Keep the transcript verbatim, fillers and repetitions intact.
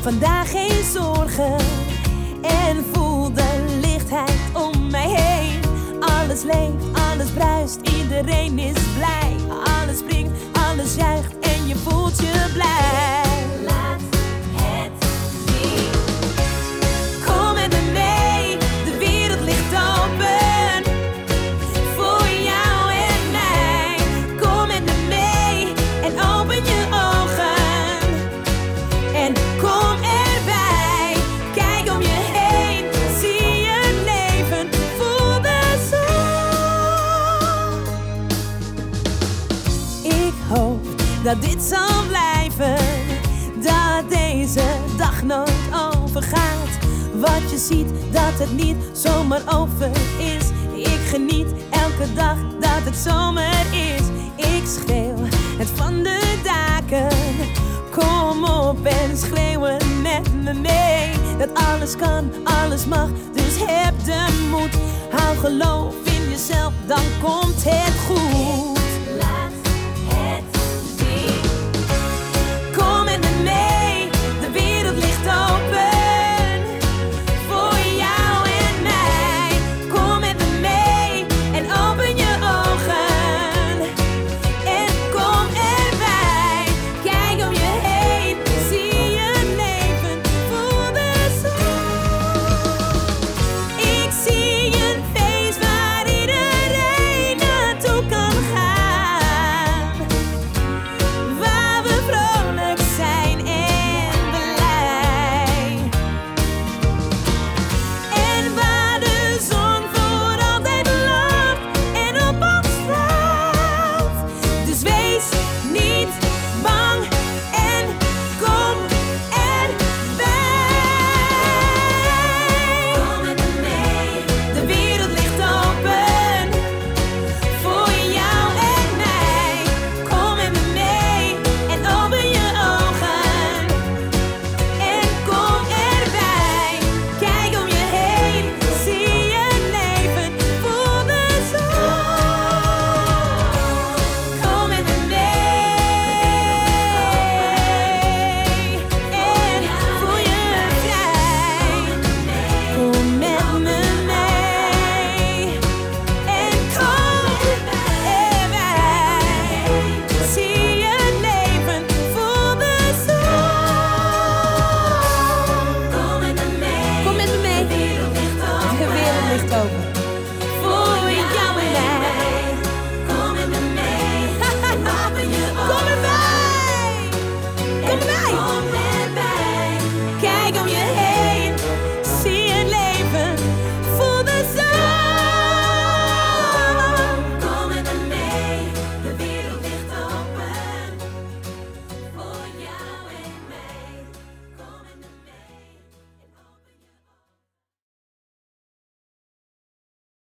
vandaag geen zorgen en voel de lichtheid om mij heen. Alles leeft, alles bruist, iedereen is blij. Alles springt, alles juicht en je voelt je blij. Laat het zien. Kom met me mee, de wereld ligt open voor jou en mij. Kom met me mee en open je ogen en kom erbij. Kijk om je heen, zie je leven, voel de zon. Ik hoop dat dit zal blijven, dat deze dag nooit overgaat. Wat je ziet, dat het niet zomaar over is. Ik geniet elke dag dat het zomer is. Ik schreeuw het van de daken. Kom op en schreeuwen met me mee. Dat alles kan, alles mag, dus heb de moed. Hou geloof in jezelf, dan komt het goed. Laat het zien. Kom met me mee, de wereld ligt open voor jou en mij. Kom met me mee en open je ogen en kom erbij. Kijk om je heen, zie je leven, voel de zon. Ik zie een feest waar iedereen naartoe kan gaan, waar we vrolijk zijn en blij, en waar de zon voor altijd lacht en op ons straalt. Dus wees niet bang en kom erbij. Kom met me mee. De wereld ligt open voor jou en mij. Kom met me mee en open je ogen en kom erbij. Kijk om je heen, zie je leven, voel de zon. Kom met me mee en voel je vrij. Kom met me mee en kom erbij. Zie je leven, voel de zon. Kom met me mee. Kom met me mee, De wereld ligt open. de wereld ligt open.